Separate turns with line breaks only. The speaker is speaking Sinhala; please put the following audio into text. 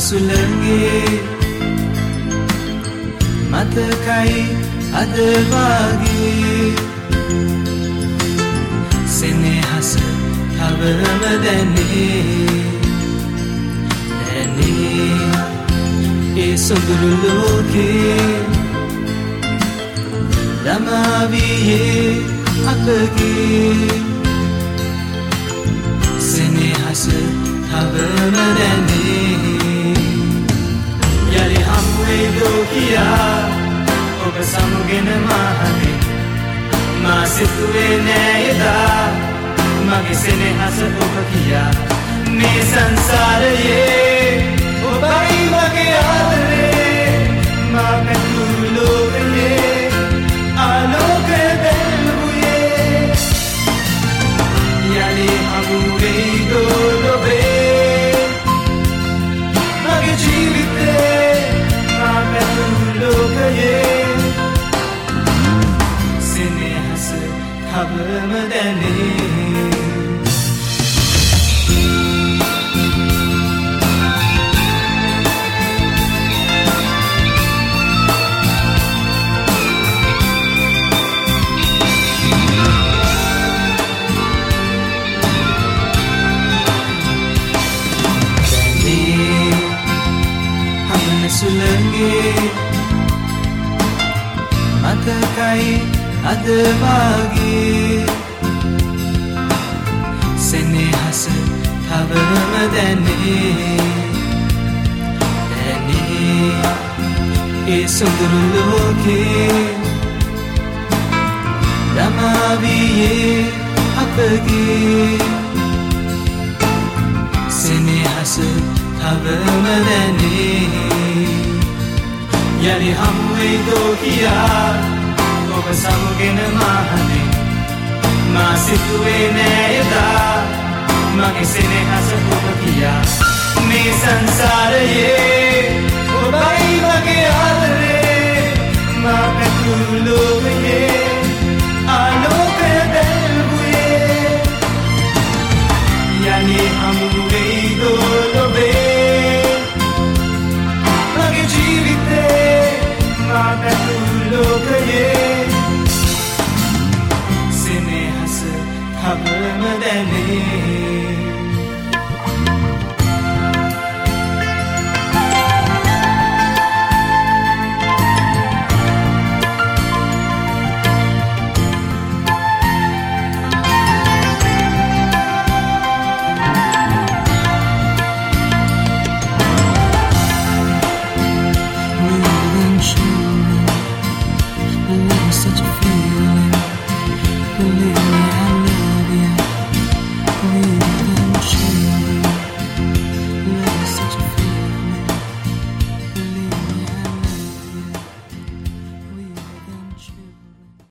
සුළඟේ මතකයි අද වගේ සෙනෙහස තවම දැනේ ඒ සොඳුරු ලෝකේ ළමාවියේ අපගේ සෙනෙහස තවම දැනේ යලි හමුවේ ලෝකියා ඔබ සමුගෙන මහනේ මා සිතුවේ නෑ එදා මගේ සෙනෙහස ඔබ කියා මේ සංසාරයේ ඔබයි මගේ ආදරේ මා පැතුරු ලෝකයේ ආලෝකය දැල්වුයේ යලි හමුවේ දොලොවේ මගේ ජීවිතේ මා පැතුරු ලෝකයේ සෙනෙහස තවම දැනේ සුළඟේ මතකයි අද වගේ සෙනෙහස තවම දැනේ ඒ සොඳුරු ලෝකේ ළමාවියේ අපගේ සෙනෙහස තවම දැනේ යලි හමුවේ ලෝකියා ඔබ සමුගෙන මහනේ මා සිතුවේ නෑ එදා මගේ සෙනෙහස ඔබ කියා මේ සංසාරයේ ඔබයි මගේ ආදරේ මා පැතුරු ලෝකයේ